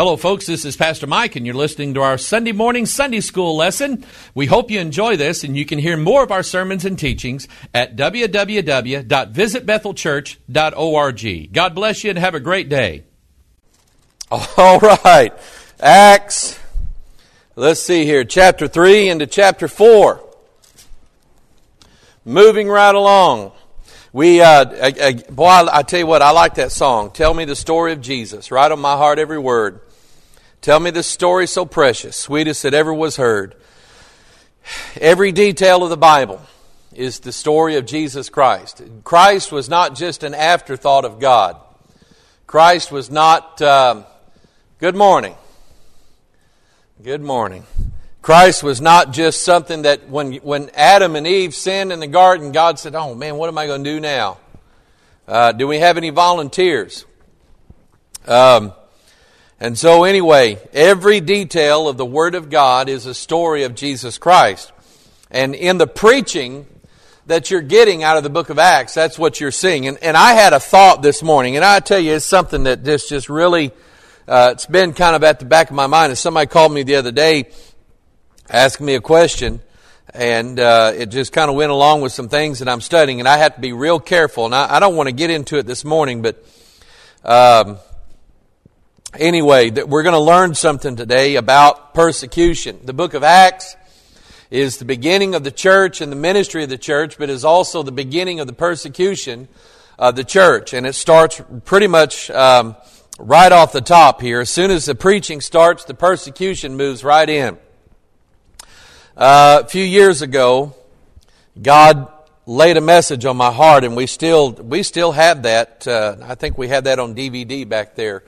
Hello, folks. This is Pastor Mike, and you're listening to our Sunday morning Sunday school lesson. We hope you enjoy this, and you can hear more of our sermons and teachings at www.visitbethelchurch.org. God bless you, and have a great day. All right. Acts, let's see here, chapter 3 into chapter 4. Moving right along. I tell you what, I like that song. Tell me the story of Jesus. Right on my heart, every word. Tell me this story so precious, sweetest that ever was heard. Every detail of the Bible is the story of Jesus Christ. Christ was not just an afterthought of God. Christ was not, good morning. Good morning. Christ was not just something that when Adam and Eve sinned in the garden, God said, oh man, what am I going to do now? Do we have any volunteers? And so anyway, every detail of the Word of God is a story of Jesus Christ. And in the preaching that you're getting out of the book of Acts, that's what you're seeing. And I had a thought this morning, and I tell you, it's something that just really, it's been kind of at the back of my mind. And somebody called me the other day, asking me a question, and it just kind of went along with some things that I'm studying, and I have to be real careful. And I don't want to get into it this morning, but anyway, we're going to learn something today about persecution. The book of Acts is the beginning of the church and the ministry of the church, but is also the beginning of the persecution of the church. And it starts pretty much right off the top here. As soon as the preaching starts, the persecution moves right in. A few years ago, God laid a message on my heart, and we still have that. I think we had that on DVD back there.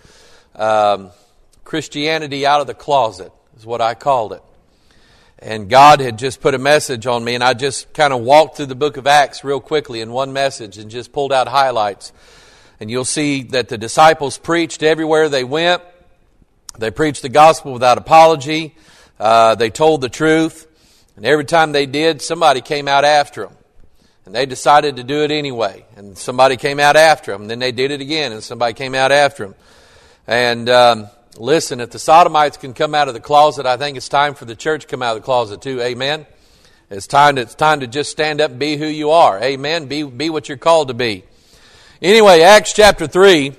Christianity Out of the Closet is what I called it. And God had just put a message on me, and I just kind of walked through the book of Acts real quickly in one message and just pulled out highlights. And you'll see that the disciples preached everywhere they went. They preached the gospel without apology. They told the truth. And every time they did, somebody came out after them. And they decided to do it anyway. And somebody came out after them. And then they did it again, and somebody came out after them. And listen, if the Sodomites can come out of the closet, I think it's time for the church to come out of the closet too. Amen? It's time to just stand up and be who you are. Amen? Be what you're called to be. Anyway, Acts chapter 3.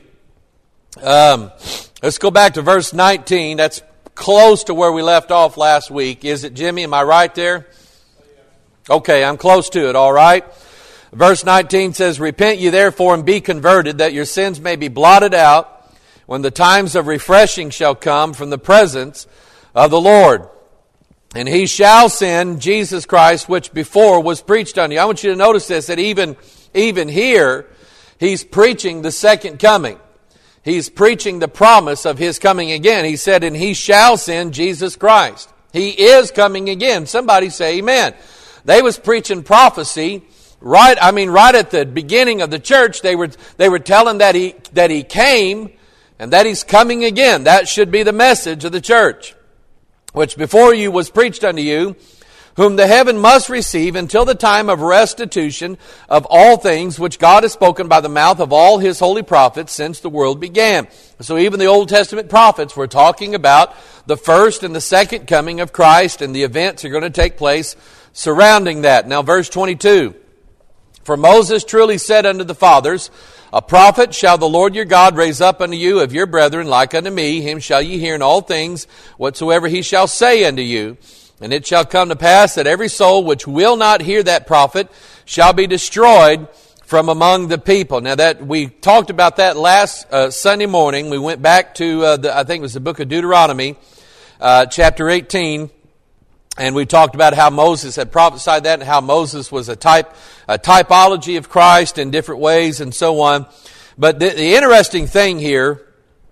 Let's go back to verse 19. That's close to where we left off last week. Is it, Jimmy? Am I right there? Okay, I'm close to it, all right. Verse 19 says, Repent ye therefore and be converted, that your sins may be blotted out, when the times of refreshing shall come from the presence of the Lord. And he shall send Jesus Christ, which before was preached unto you. I want you to notice this, that even here, he's preaching the second coming. He's preaching the promise of his coming again. He said, and he shall send Jesus Christ. He is coming again. Somebody say amen. They was preaching prophecy right at the beginning of the church. They were telling that he came and that he's coming again. That should be the message of the church, which before you was preached unto you, whom the heaven must receive until the time of restitution of all things which God has spoken by the mouth of all his holy prophets since the world began. So even the Old Testament prophets were talking about the first and the second coming of Christ and the events that are going to take place surrounding that. Now verse 22. For Moses truly said unto the fathers, A prophet shall the Lord your God raise up unto you of your brethren like unto me. Him shall ye hear in all things whatsoever he shall say unto you. And it shall come to pass that every soul which will not hear that prophet shall be destroyed from among the people. Now that we talked about that last Sunday morning. We went back to I think it was the book of Deuteronomy, chapter 18, and we talked about how Moses had prophesied that and how Moses was a typology of Christ in different ways and so on. But the interesting thing here.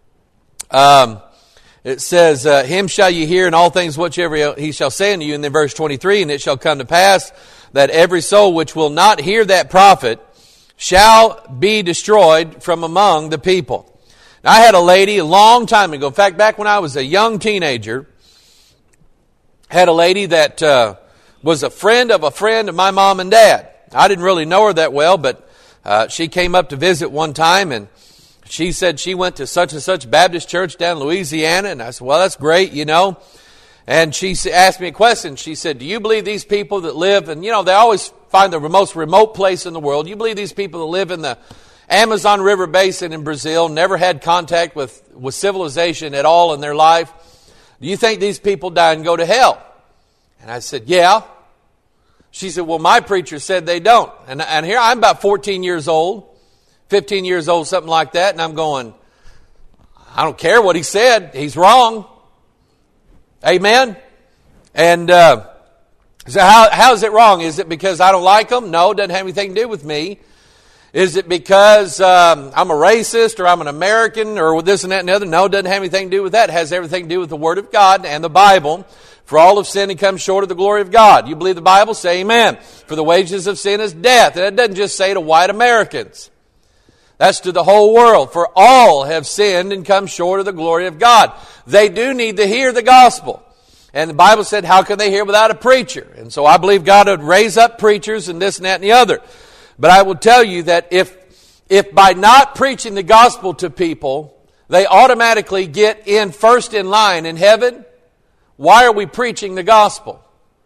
It says, Him shall ye hear in all things whatsoever he shall say unto you. And then verse 23, And it shall come to pass that every soul which will not hear that prophet shall be destroyed from among the people. Now, I had a lady a long time ago. In fact, back when I was a young teenager, had a lady that was a friend of my mom and dad. I didn't really know her that well, but she came up to visit one time, and she said she went to such and such Baptist church down in Louisiana. And I said, well, that's great, you know. And she asked me a question. She said, do you believe these people that live, and you know, they always find the most remote place in the world. You believe these people that live in the Amazon River Basin in Brazil, never had contact with civilization at all in their life? Do you think these people die and go to hell? And I said, yeah. She said, well, my preacher said they don't. And here I'm about 14 years old, 15 years old, something like that. And I'm going, I don't care what he said. He's wrong. Amen? And so how is it wrong? Is it because I don't like them? No, it doesn't have anything to do with me. Is it because I'm a racist or I'm an American or this and that and the other? No, it doesn't have anything to do with that. It has everything to do with the Word of God and the Bible. For all have sinned and come short of the glory of God. You believe the Bible? Say amen. For the wages of sin is death. And it doesn't just say to white Americans. That's to the whole world. For all have sinned and come short of the glory of God. They do need to hear the gospel. And the Bible said, how can they hear without a preacher? And so I believe God would raise up preachers and this and that and the other. But I will tell you that if by not preaching the gospel to people, they automatically get in first in line in heaven, why are we preaching the gospel?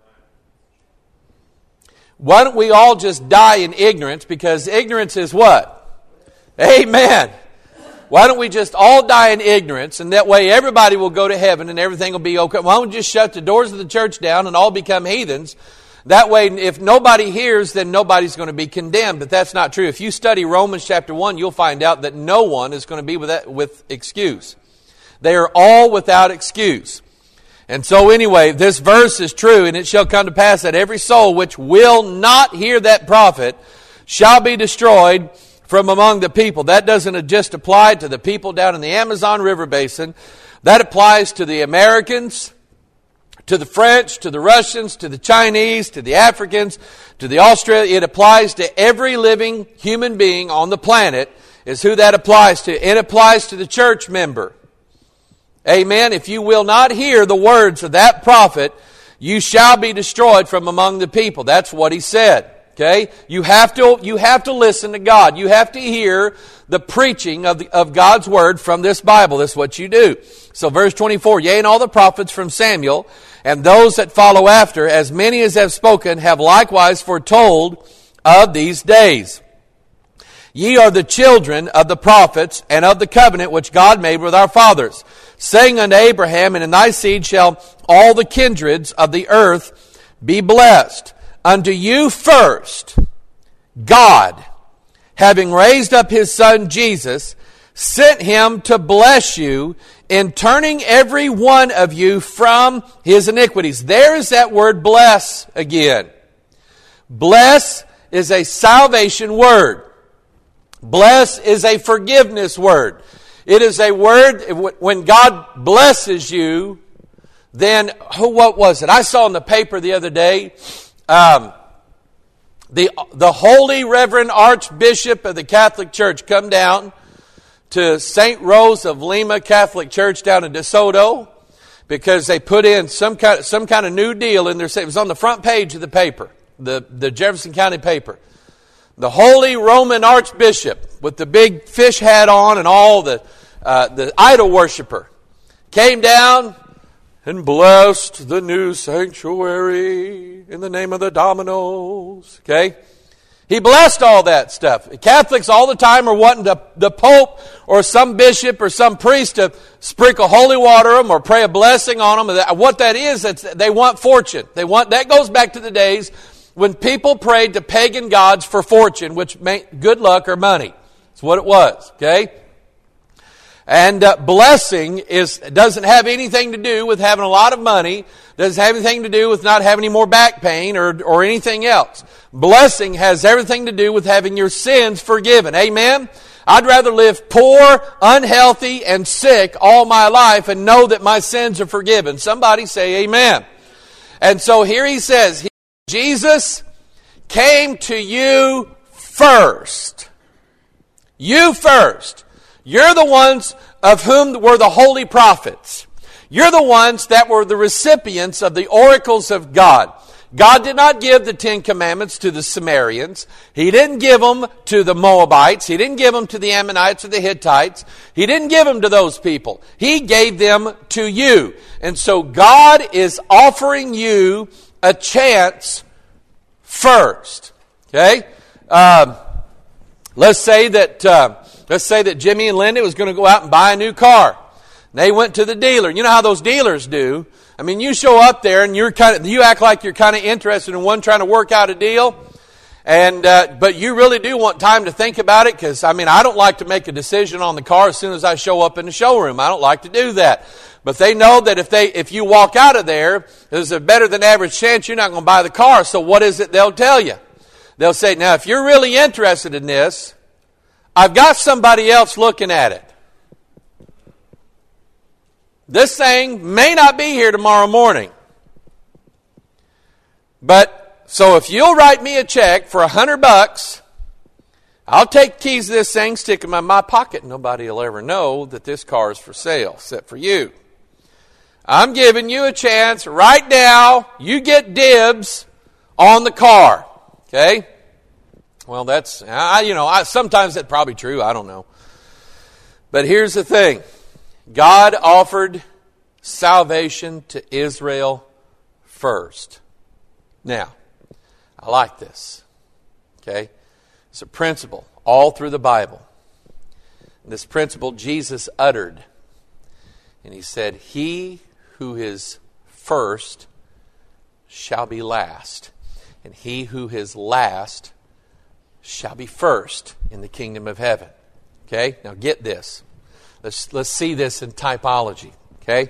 Why don't we all just die in ignorance? Because ignorance is what? Amen. Why don't we just all die in ignorance, and that way everybody will go to heaven and everything will be okay? Why don't we just shut the doors of the church down and all become heathens? That way, if nobody hears, then nobody's going to be condemned. But that's not true. If you study Romans chapter 1, you'll find out that no one is going to be with excuse. They are all without excuse. And so anyway, this verse is true, and it shall come to pass that every soul which will not hear that prophet shall be destroyed from among the people. That doesn't just apply to the people down in the Amazon River Basin. That applies to the Americans, to the French, to the Russians, to the Chinese, to the Africans, to the Australians. It applies to every living human being on the planet is who that applies to. It applies to the church member. Amen. If you will not hear the words of that prophet, you shall be destroyed from among the people. That's what he said. Okay? You have to listen to God. You have to hear the preaching of God's word from this Bible. That's what you do. So verse 24, yea, and all the prophets from Samuel, and those that follow after, as many as have spoken, have likewise foretold of these days. Ye are the children of the prophets and of the covenant which God made with our fathers, saying unto Abraham, and in thy seed shall all the kindreds of the earth be blessed. Unto you first, God, having raised up his Son Jesus, sent him to bless you in turning every one of you from his iniquities. There is that word bless again. Bless is a salvation word. Bless is a forgiveness word. It is a word, when God blesses you, then, what was it? I saw in the paper the other day, the Holy Reverend Archbishop of the Catholic Church come down to St. Rose of Lima Catholic Church down in DeSoto because they put in some kind of new deal in their. It was on the front page of the paper, the Jefferson County paper. The Holy Roman Archbishop with the big fish hat on and all the idol worshiper came down and blessed the new sanctuary in the name of the Dominos. Okay? He blessed all that stuff. Catholics all the time are wanting the Pope or some bishop or some priest to sprinkle holy water on them or pray a blessing on them. What that is, they want fortune. That goes back to the days when people prayed to pagan gods for fortune, which meant good luck or money. That's what it was. Okay? And blessing doesn't have anything to do with having a lot of money. Doesn't have anything to do with not having any more back pain or anything else. Blessing has everything to do with having your sins forgiven. Amen? I'd rather live poor, unhealthy, and sick all my life and know that my sins are forgiven. Somebody say amen. And so here he says, Jesus came to you first. You first. You're the ones of whom were the holy prophets. You're the ones that were the recipients of the oracles of God. God did not give the 10 Commandments to the Sumerians. He didn't give them to the Moabites. He didn't give them to the Ammonites or the Hittites. He didn't give them to those people. He gave them to you. And so God is offering you a chance first. Okay? Let's say that Jimmy and Linda was going to go out and buy a new car. They went to the dealer. You know how those dealers do. I mean, you show up there and you act like you're kind of interested in one trying to work out a deal. And but you really do want time to think about it, because I don't like to make a decision on the car as soon as I show up in the showroom. I don't like to do that. But they know that if you walk out of there, there's a better than average chance you're not going to buy the car. So what is it they'll tell you? They'll say, now if you're really interested in this, I've got somebody else looking at it. This thing may not be here tomorrow morning. But, so if you'll write me a check for $100, I'll take keys to this thing, stick them in my pocket. Nobody will ever know that this car is for sale, except for you. I'm giving you a chance right now. You get dibs on the car. Okay? Well, that's, sometimes that's probably true. I don't know. But here's the thing. God offered salvation to Israel first. Now, I like this. Okay? It's a principle all through the Bible. This principle Jesus uttered. And he said, he who is first shall be last. And he who is last shall be first in the kingdom of heaven. Okay? Now get this. Let's see this in typology. Okay?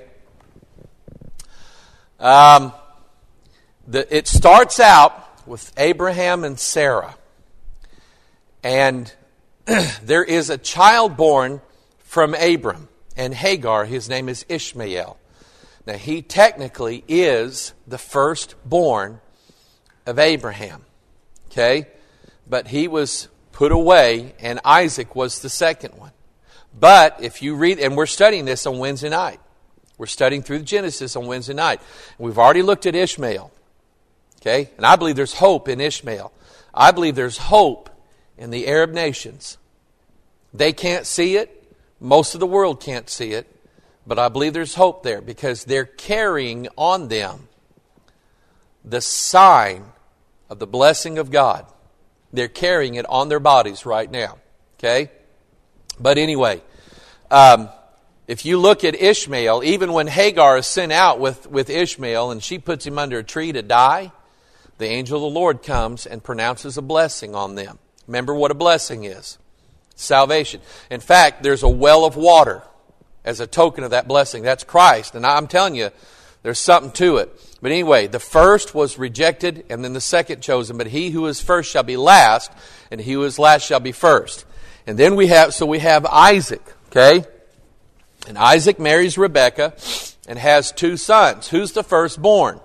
It starts out with Abraham and Sarah. And there is a child born from Abram and Hagar. His name is Ishmael. Now he technically is the firstborn of Abraham. Okay? But he was put away, and Isaac was the second one. But if you read, and we're studying this on Wednesday night. We're studying through Genesis on Wednesday night. We've already looked at Ishmael. Okay? And I believe there's hope in Ishmael. I believe there's hope in the Arab nations. They can't see it. Most of the world can't see it. But I believe there's hope there, because they're carrying on them the sign of the blessing of God. They're carrying it on their bodies right now. Okay? But anyway, if you look at Ishmael, even when Hagar is sent out with Ishmael and she puts him under a tree to die, the angel of the Lord comes and pronounces a blessing on them. Remember what a blessing is. Salvation. In fact, there's a well of water as a token of that blessing. That's Christ. And I'm telling you, there's something to it. But anyway, the first was rejected and then the second chosen. But he who is first shall be last, and he who is last shall be first. And then we have Isaac, okay? And Isaac marries Rebekah and has 2 sons. Who's the firstborn?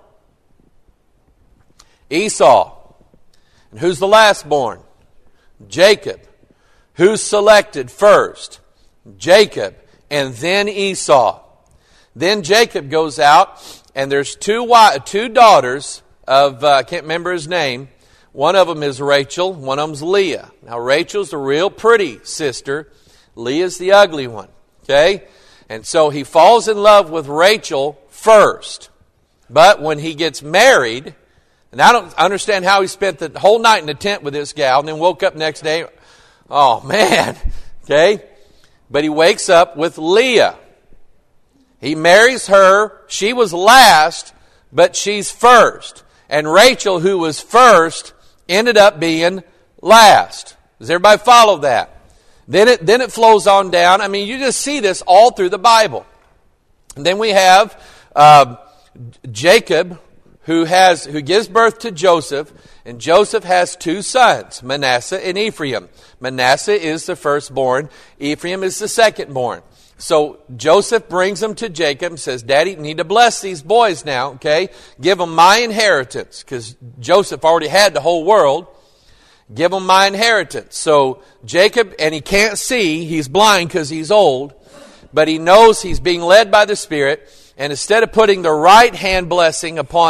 Esau. And who's the lastborn? Jacob. Who's selected first? Jacob. And then Esau. Then Jacob goes out, and there's two daughters of, I can't remember his name. One of them is Rachel, one of them's Leah. Now Rachel's the real pretty sister. Leah's the ugly one. Okay? And so he falls in love with Rachel first. But when he gets married, and I don't understand how he spent the whole night in the tent with this gal and then woke up next day. Oh man. Okay? But he wakes up with Leah. He marries her. She was last, but she's first. And Rachel, who was first, ended up being last. Does everybody follow that? Then it flows on down. I mean, you just see this all through the Bible. And then we have Jacob, who gives birth to Joseph, and Joseph has 2 sons, Manasseh and Ephraim. Manasseh is the firstborn. Ephraim is the secondborn. So Joseph brings them to Jacob and says, Daddy, you need to bless these boys now, okay? Give them my inheritance, because Joseph already had the whole world. Give them my inheritance. So Jacob, and he can't see, he's blind because he's old, but he knows he's being led by the Spirit, and instead of putting the right hand blessing upon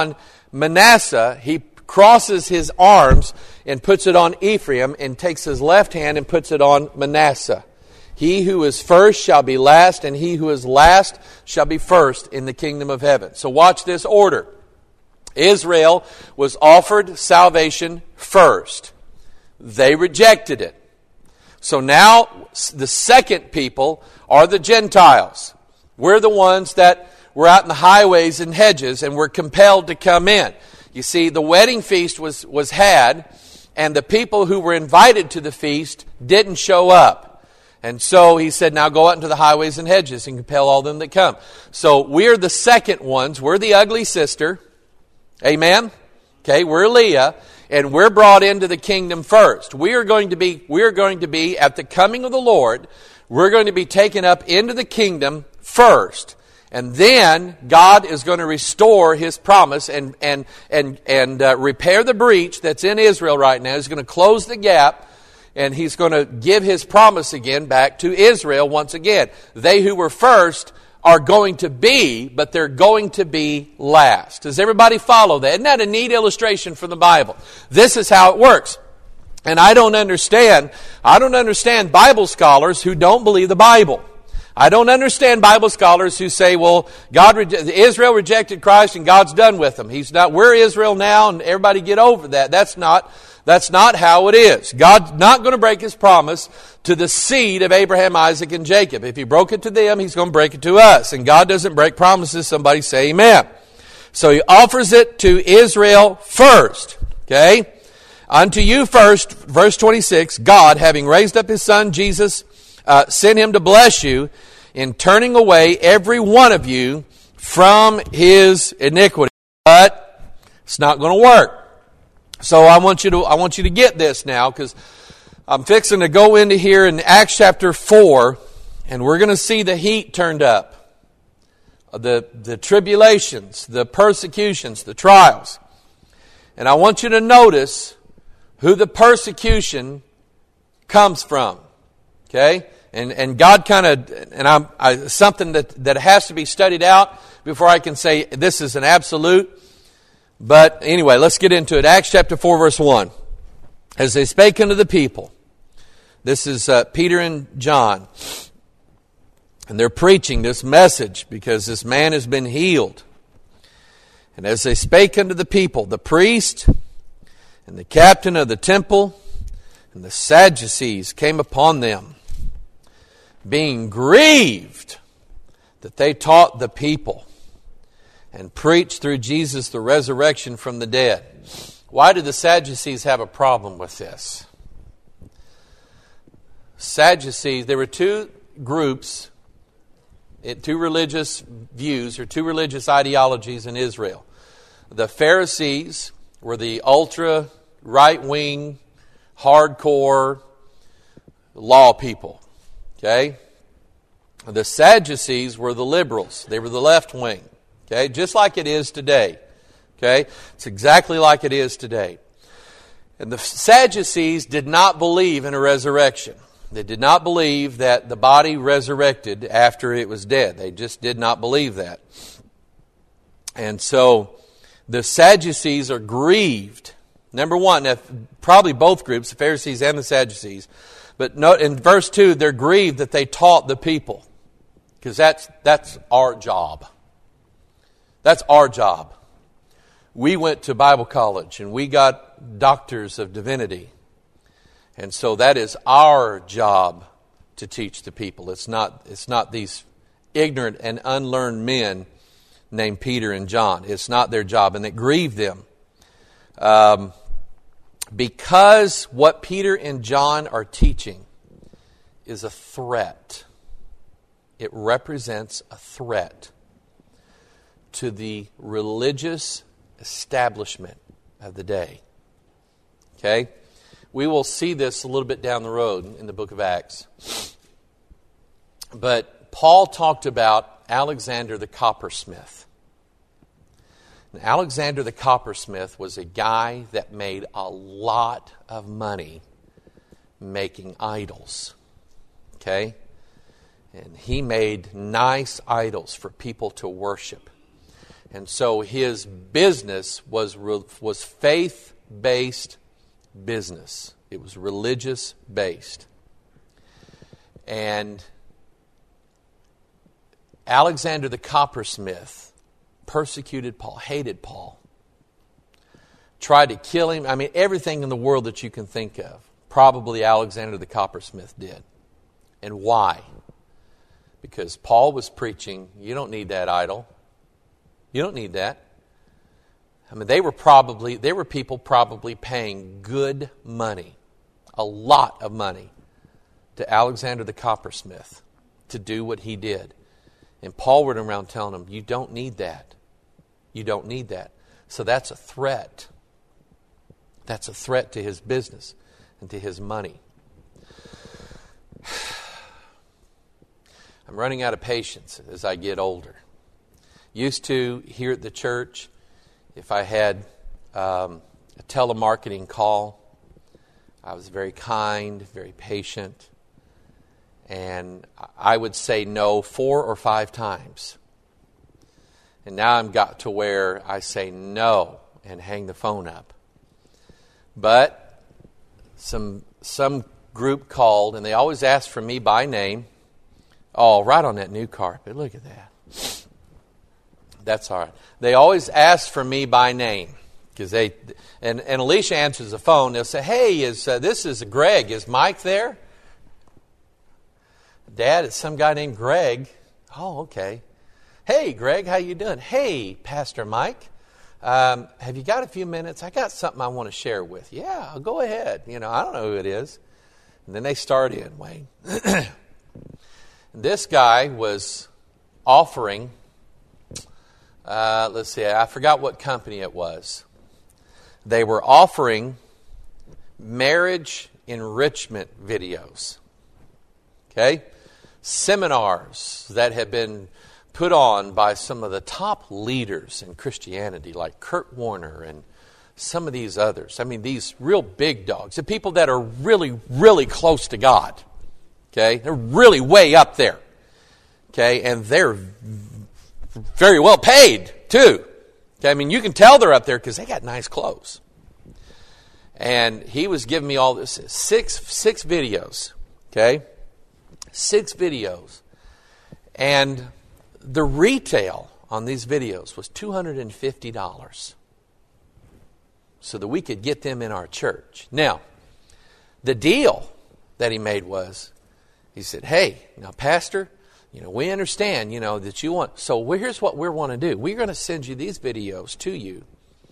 Manasseh, he crosses his arms and puts it on Ephraim, and takes his left hand and puts it on Manasseh. He who is first shall be last, and he who is last shall be first in the kingdom of heaven. So watch this order. Israel was offered salvation first. They rejected it. So now the second people are the Gentiles. We're the ones that were out in the highways and hedges and were compelled to come in. You see, the wedding feast was had, and the people who were invited to the feast didn't show up. And so he said, now go out into the highways and hedges and compel all them that come. So we're the second ones. We're the ugly sister. Amen? Okay, we're Leah, and we're brought into the kingdom first. We are going to be at the coming of the Lord. We're going to be taken up into the kingdom first. And then God is going to restore His promise and repair the breach that's in Israel right now. He's going to close the gap, and He's going to give His promise again back to Israel once again. They who were first are going to be, but they're going to be last. Does everybody follow that? Isn't that a neat illustration from the Bible? This is how it works. And I don't understand Bible scholars who don't believe the Bible. I don't understand Bible scholars who say, well, Israel rejected Christ and God's done with them. We're Israel now, and everybody get over that. That's not how it is. God's not going to break His promise to the seed of Abraham, Isaac, and Jacob. If He broke it to them, He's going to break it to us. And God doesn't break promises. Somebody say amen. So He offers it to Israel first. Okay? Unto you first, verse 26, God, having raised up His Son, Jesus, sent Him to bless you in turning away every one of you from his iniquity. But it's not going to work. So I want you to get this now, because I'm fixing to go into here in Acts chapter 4, and we're going to see the heat turned up. The tribulations, the persecutions, the trials. And I want you to notice who the persecution comes from. Okay? And God kind of, something that has to be studied out before I can say this is an absolute. But anyway, let's get into it. Acts chapter 4, verse 1. As they spake unto the people, this is Peter and John, and they're preaching this message because this man has been healed. And as they spake unto the people, the priest and the captain of the temple and the Sadducees came upon them, being grieved that they taught the people and preached through Jesus the resurrection from the dead. Why did the Sadducees have a problem with this? Sadducees, there were two groups, two religious views or two religious ideologies in Israel. The Pharisees were the ultra right-wing, hardcore law people. Okay? The Sadducees were the liberals. They were the left wing. Okay? Just like it is today. Okay? It's exactly like it is today. And the Sadducees did not believe in a resurrection. They did not believe that the body resurrected after it was dead. They just did not believe that. And so the Sadducees are grieved. Number one, probably both groups, the Pharisees and the Sadducees. But note in verse 2, they're grieved that they taught the people. Because that's our job. That's our job. We went to Bible college and we got doctors of divinity. And so that is our job to teach the people. It's not these ignorant and unlearned men named Peter and John. It's not their job, and it grieved them. Because what Peter and John are teaching is a threat. It represents a threat to the religious establishment of the day. Okay? We will see this a little bit down the road in the book of Acts. But Paul talked about Alexander the coppersmith. And Alexander the coppersmith was a guy that made a lot of money making idols. Okay? And he made nice idols for people to worship. And so his business was faith-based business. It was religious-based. And Alexander the coppersmith persecuted Paul, hated Paul, tried to kill him. I mean, everything in the world that you can think of, probably Alexander the coppersmith did. And why? Because Paul was preaching, you don't need that idol. You don't need that. I mean, there were people probably paying good money, a lot of money, to Alexander the coppersmith to do what he did. And Paul went around telling them, you don't need that. You don't need that. So that's a threat. That's a threat to his business and to his money. I'm running out of patience as I get older. Used to, here at the church, if I had a telemarketing call, I was very kind, very patient, and I would say no 4 or 5 times. And now I'm got to where I say no and hang the phone up. But some group called, and they always asked for me by name. Oh, right on that new carpet. Look at that. That's all right. They always ask for me by name. Because and Alicia answers the phone. They'll say, hey, this is Greg. Is Mike there? Dad, it's some guy named Greg. Oh, okay. Hey, Greg, how you doing? Hey, Pastor Mike, have you got a few minutes? I got something I want to share with you. Yeah, go ahead. I don't know who it is. And then they start in, Wayne. This guy was offering, let's see, I forgot what company it was. They were offering marriage enrichment videos. Okay? Seminars that had been put on by some of the top leaders in Christianity, like Kurt Warner and some of these others. I mean, these real big dogs, the people that are really, really close to God. Okay? They're really way up there. Okay? And they're very well paid, too. Okay? I mean, you can tell they're up there because they got nice clothes. And he was giving me all this, six videos. Okay? 6 videos. And the retail on these videos was $250. So that we could get them in our church. Now, the deal that he made was, he said, hey, now, Pastor, we understand, that you want, so here's what we want to do. We're going to send you these videos to you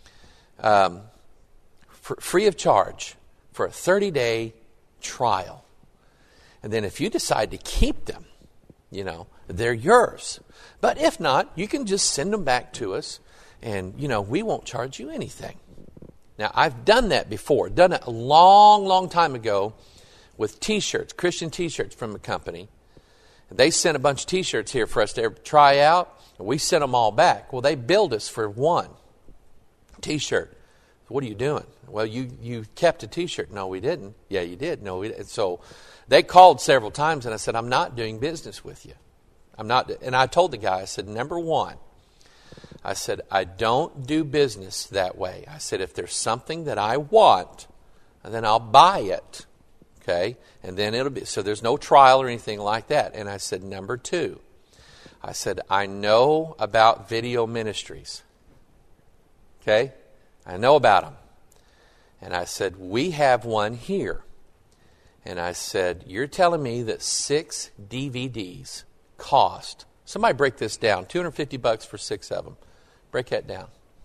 free of charge for a 30-day trial. And then if you decide to keep them, they're yours. But if not, you can just send them back to us and, we won't charge you anything. Now, I've done that before. Done it a long, long time ago with T-shirts, Christian T-shirts from a company. They sent a bunch of T-shirts here for us to try out, and we sent them all back. Well, they billed us for one T-shirt. What are you doing? Well, you kept a T-shirt. No, we didn't. Yeah, you did. No, we didn't. So they called several times, and I said, I'm not doing business with you. I'm not. And I told the guy, I said, number one, I said, I don't do business that way. I said, if there's something that I want, then I'll buy it. Okay? And then it'll be, so there's no trial or anything like that. And I said, number two, I said, I know about video ministries. Okay? I know about them. And I said, we have one here. And I said, you're telling me that 6 DVDs cost, somebody break this down, $250 for 6 of them. Break that down.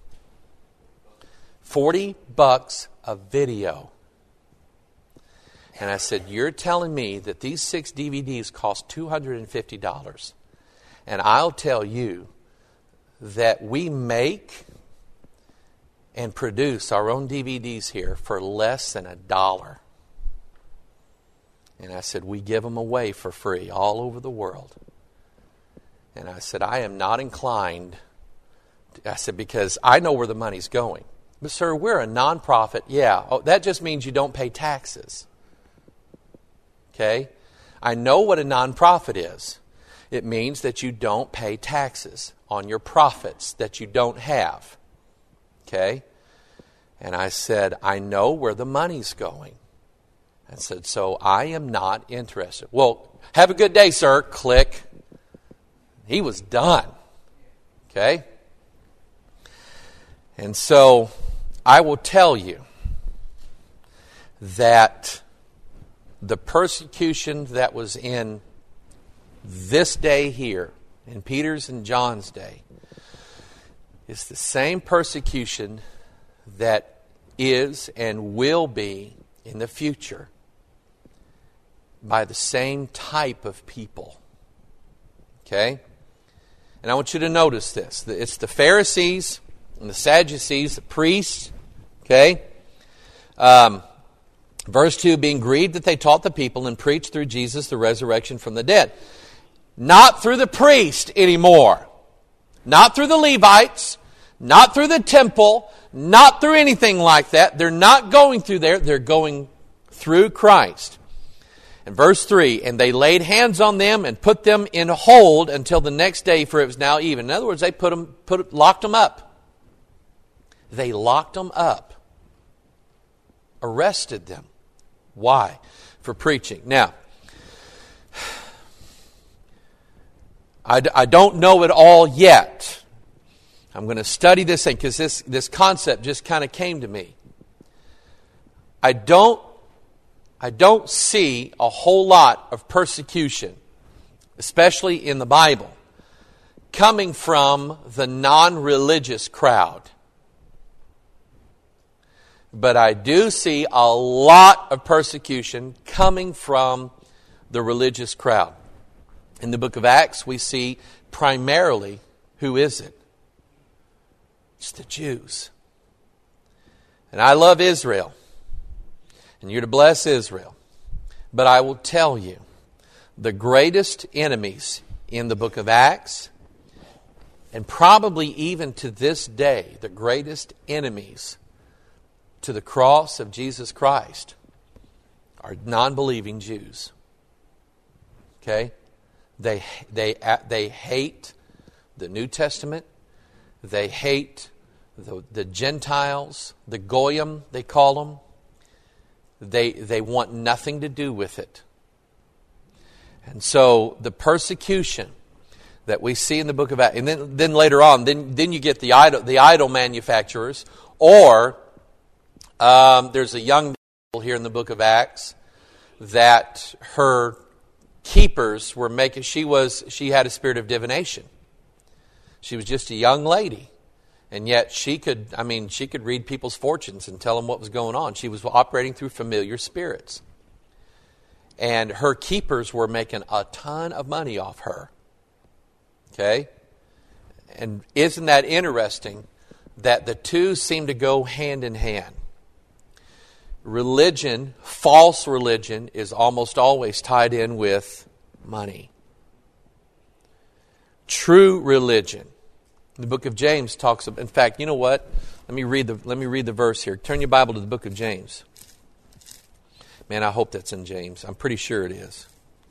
$40 a video. And I said, you're telling me that these 6 DVDs cost $250. And I'll tell you that we make and produce our own DVDs here for less than $1. And I said, we give them away for free all over the world. And I said, I am not inclined. I said, because I know where the money's going. But sir, we're a nonprofit. Yeah, that just means you don't pay taxes. Okay? I know what a nonprofit is. It means that you don't pay taxes. on your profits that you don't have. Okay? And I said, I know where the money's going. I said, so I am not interested. Well, have a good day, sir. Click. He was done. Okay? And so I will tell you that the persecution that was in this day here, in Peter's and John's day, is the same persecution that is and will be in the future by the same type of people. Okay? And I want you to notice this. It's the Pharisees and the Sadducees, the priests. Okay? Verse 2, being grieved that they taught the people and preached through Jesus the resurrection from the dead. Not through the priest anymore. Not through the Levites. Not through the temple. Not through anything like that. They're not going through there. They're going through Christ. And verse 3, and they laid hands on them and put them in hold until the next day, for it was now even. In other words, they locked them up. They locked them up. Arrested them. Why? For preaching. Now, I don't know it all yet. I'm going to study this thing because this concept just kind of came to me. I don't see a whole lot of persecution, especially in the Bible, coming from the non-religious crowd. But I do see a lot of persecution coming from the religious crowd. In the book of Acts, we see primarily, who is it? It's the Jews. And I love Israel. And you're to bless Israel. But I will tell you, the greatest enemies in the book of Acts, and probably even to this day, the greatest enemies to the cross of Jesus Christ are non-believing Jews. Okay? They hate the New Testament. They hate the Gentiles, the Goyim, they call them. They want nothing to do with it. And so the persecution that we see in the book of Acts, and then later on, then you get the idol manufacturers, or there's a young girl here in the book of Acts that her keepers were making. She had a spirit of divination. She was just a young lady, and yet she could read people's fortunes and tell them what was going on. She was operating through familiar spirits, and her keepers were making a ton of money off her. Okay, and isn't that interesting that the two seem to go hand in hand? Religion, false religion, is almost always tied in with money. True religion. The book of James talks about, in fact, you know what? Let me read the verse here. Turn your Bible to the book of James. Man, I hope that's in James. I'm pretty sure it is.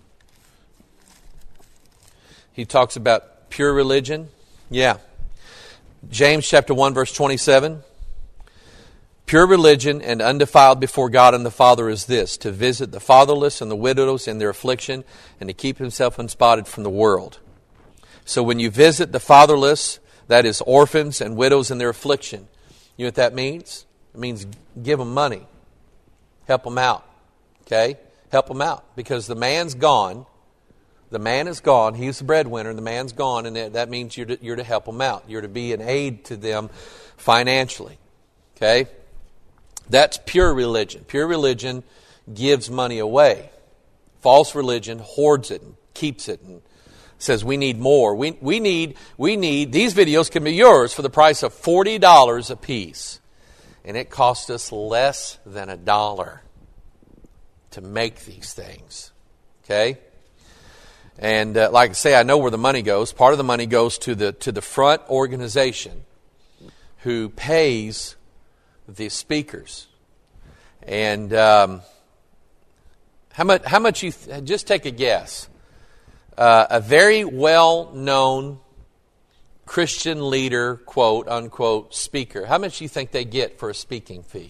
He talks about pure religion. Yeah. James chapter 1 verse 27. Pure religion and undefiled before God and the Father is this, to visit the fatherless and the widows in their affliction and to keep himself unspotted from the world. So when you visit the fatherless, that is orphans and widows in their affliction, you know what that means? It means give them money. Help them out. Okay? Help them out. Because the man's gone. The man is gone. He's the breadwinner. The man's gone. And that means you're to help them out. You're to be an aid to them financially. Okay? That's pure religion. Pure religion gives money away. False religion hoards it and keeps it and says we need more. We need, these videos can be yours for the price of $40 a piece. And it cost us less than $1 to make these things. Okay? And like I say, I know where the money goes. Part of the money goes to the front organization who pays the speakers. And how much you just take a guess. A very well-known Christian leader, quote, unquote, speaker. How much do you think they get for a speaking fee?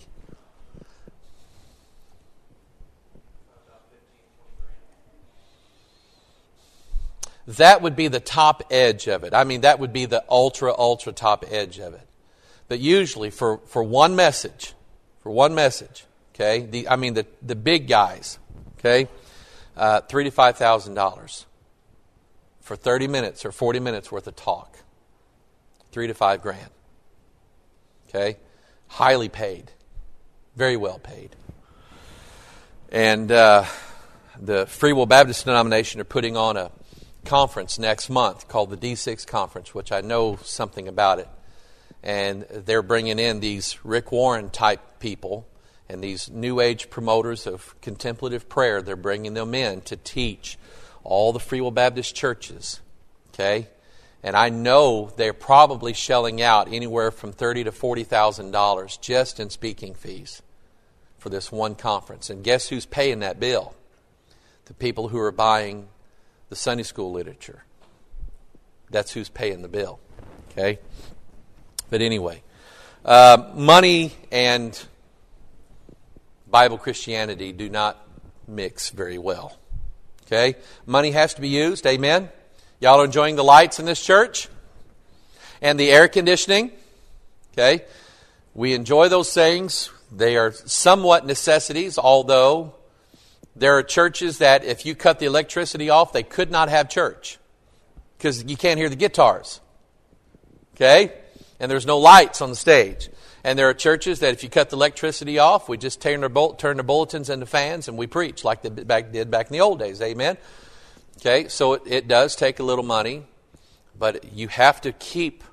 That would be the top edge of it. I mean, that would be the ultra top edge of it. But usually for one message, okay, the big guys, okay, $3,000 to $5,000 for 30 minutes or 40 minutes worth of talk. $3,000 to $5,000. Okay, highly paid, very well paid. And the Free Will Baptist denomination are putting on a conference next month called the D6 Conference, which I know something about it. And they're bringing in these Rick Warren type people and these New Age promoters of contemplative prayer. They're bringing them in to teach all the Free Will Baptist churches. Okay? And I know they're probably shelling out anywhere from $30,000 to $40,000 just in speaking fees for this one conference. And guess who's paying that bill? The people who are buying the Sunday school literature. That's who's paying the bill. Okay? But anyway, money and Bible Christianity do not mix very well. Okay? Money has to be used. Amen? Y'all are enjoying the lights in this church? And the air conditioning? Okay? We enjoy those things. They are somewhat necessities, although there are churches that if you cut the electricity off, they could not have church because you can't hear the guitars. Okay? And there's no lights on the stage. And there are churches that if you cut the electricity off, we just turn the bulletins into fans and we preach like they did back in the old days. Amen? Okay, so it does take a little money, but you have to keep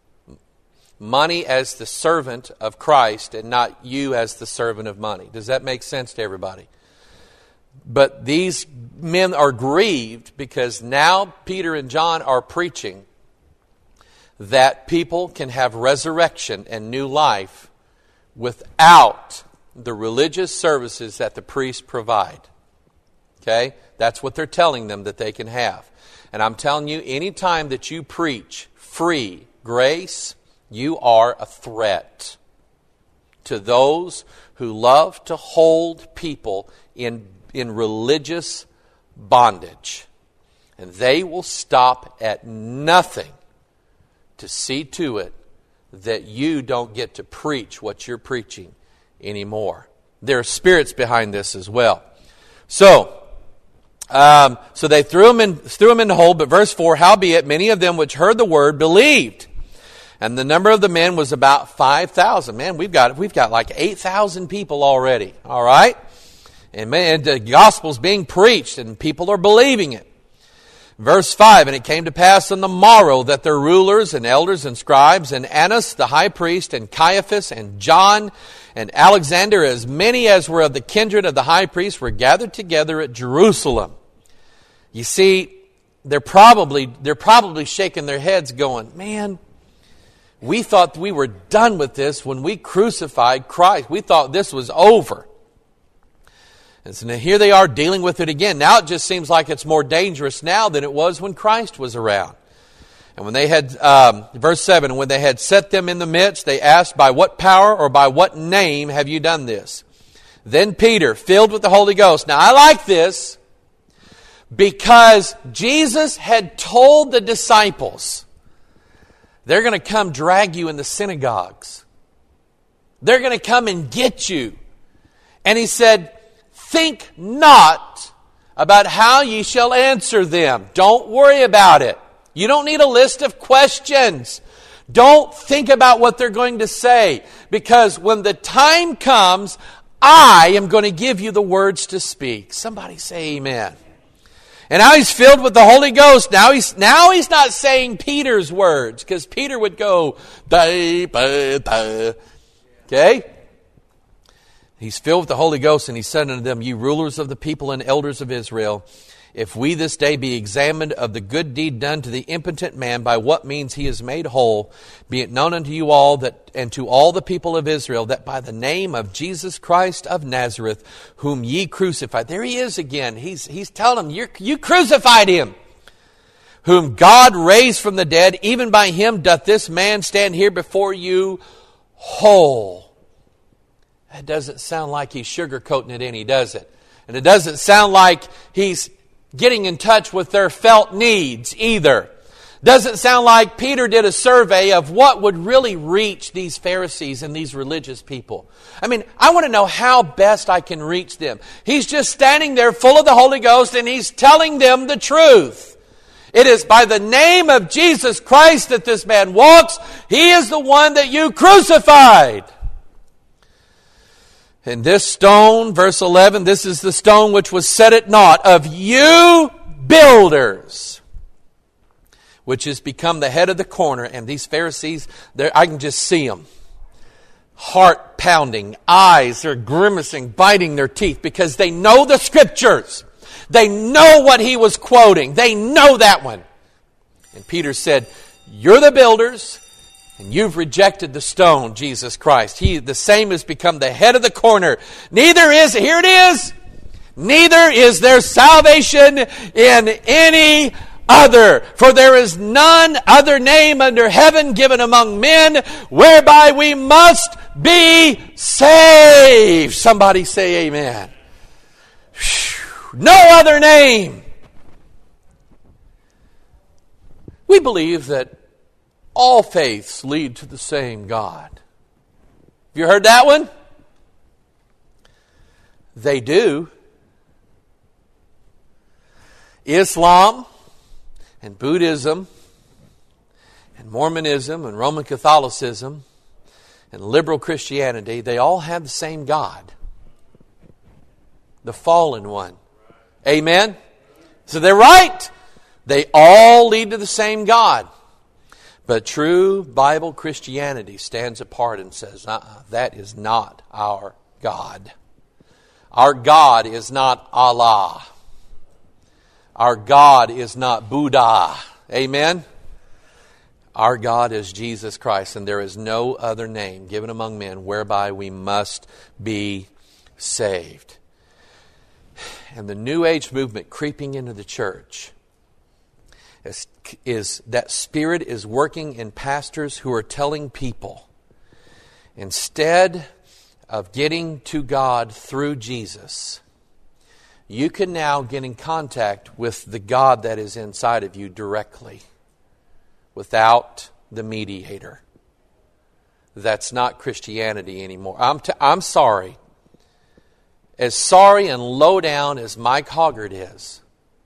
money as the servant of Christ and not you as the servant of money. Does that make sense to everybody? But these men are grieved because now Peter and John are preaching that people can have resurrection and new life without the religious services that the priests provide. Okay? That's what they're telling them that they can have. And I'm telling you, anytime that you preach free grace, you are a threat to those who love to hold people in religious bondage. And they will stop at nothing to see to it that you don't get to preach what you're preaching anymore. There are spirits behind this as well. So they threw him in the hole, but verse 4, howbeit many of them which heard the word believed. And the number of the men was about 5,000. Man, we've got like 8,000 people already. All right? And man, the gospel's being preached and people are believing it. Verse 5, and it came to pass on the morrow that their rulers and elders and scribes and Annas the high priest and Caiaphas and John and Alexander, as many as were of the kindred of the high priest, were gathered together at Jerusalem. You see, they're probably shaking their heads going, man, we thought we were done with this when we crucified Christ. We thought this was over. And so now here they are dealing with it again. Now it just seems like it's more dangerous now than it was when Christ was around. And when they had, verse 7, and when they had set them in the midst, they asked, by what power or by what name have you done this? Then Peter, filled with the Holy Ghost. Now I like this because Jesus had told the disciples, they're going to come drag you in the synagogues. They're going to come and get you. And he said, think not about how ye shall answer them. Don't worry about it. You don't need a list of questions. Don't think about what they're going to say. Because when the time comes, I am going to give you the words to speak. Somebody say amen. And now he's filled with the Holy Ghost. Now he's not saying Peter's words. Because Peter would go, da, ba, da. Okay? He's filled with the Holy Ghost, and he said unto them, ye rulers of the people and elders of Israel, if we this day be examined of the good deed done to the impotent man, by what means he is made whole, be it known unto you all that, and to all the people of Israel, that by the name of Jesus Christ of Nazareth, whom ye crucified. There he is again. He's telling them, you crucified him. whom God raised from the dead, even by him doth this man stand here before you whole. That doesn't sound like he's sugarcoating it any, does it? And it doesn't sound like he's getting in touch with their felt needs either. Doesn't sound like Peter did a survey of what would really reach these Pharisees and these religious people. I mean, I want to know how best I can reach them. He's just standing there full of the Holy Ghost and he's telling them the truth. It is by the name of Jesus Christ that this man walks. He is the one that you crucified. And this stone, verse 11, this is the stone which was set at naught of you builders, which has become the head of the corner. And these Pharisees, I can just see them. Heart pounding, eyes, they're grimacing, biting their teeth because they know the Scriptures. They know what he was quoting. They know that one. And Peter said, you're the builders, and you've rejected the stone, Jesus Christ. He, the same, has become the head of the corner. Neither is there salvation in any other. For there is none other name under heaven given among men whereby we must be saved. Somebody say amen. No other name. We believe that all faiths lead to the same God. Have you heard that one? They do. Islam and Buddhism and Mormonism and Roman Catholicism and liberal Christianity, they all have the same God. The fallen one. Amen? So they're right. They all lead to the same God. But true Bible Christianity stands apart and says, that is not our God. Our God is not Allah. Our God is not Buddha. Amen? Our God is Jesus Christ, and there is no other name given among men whereby we must be saved. And the New Age movement creeping into the church is that spirit is working in pastors who are telling people, instead of getting to God through Jesus, you can now get in contact with the God that is inside of you directly, without the mediator. That's not Christianity anymore. I'm sorry. As sorry and low down as Mike Hoggart is,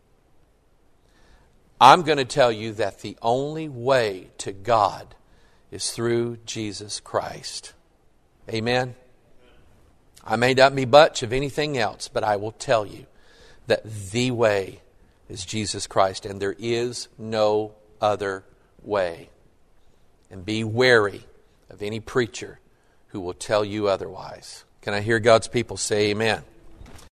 I'm going to tell you that the only way to God is through Jesus Christ. Amen? I may not be much of anything else, but I will tell you that the way is Jesus Christ, and there is no other way. And be wary of any preacher who will tell you otherwise. Can I hear God's people say amen?